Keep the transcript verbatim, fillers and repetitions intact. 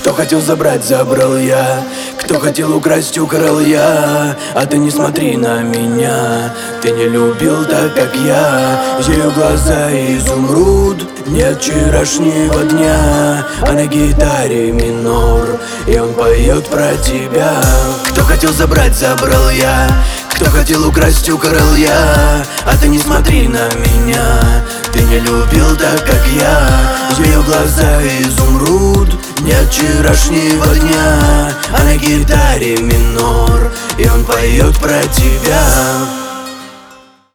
Кто хотел забрать, забрал я. Кто хотел украсть, украл я. А ты не смотри на меня, ты не любил так, как я. Ее глаза изумруд, нет вчерашнего дня. А на гитаре минор, и он поет про тебя. Кто хотел забрать, забрал я. Кто хотел украсть, украл я. А ты не смотри на меня, ты не любил так, как я. Ее глаза изумруд, нет вчерашнего дня. А на гитаре минор, и он поет про тебя.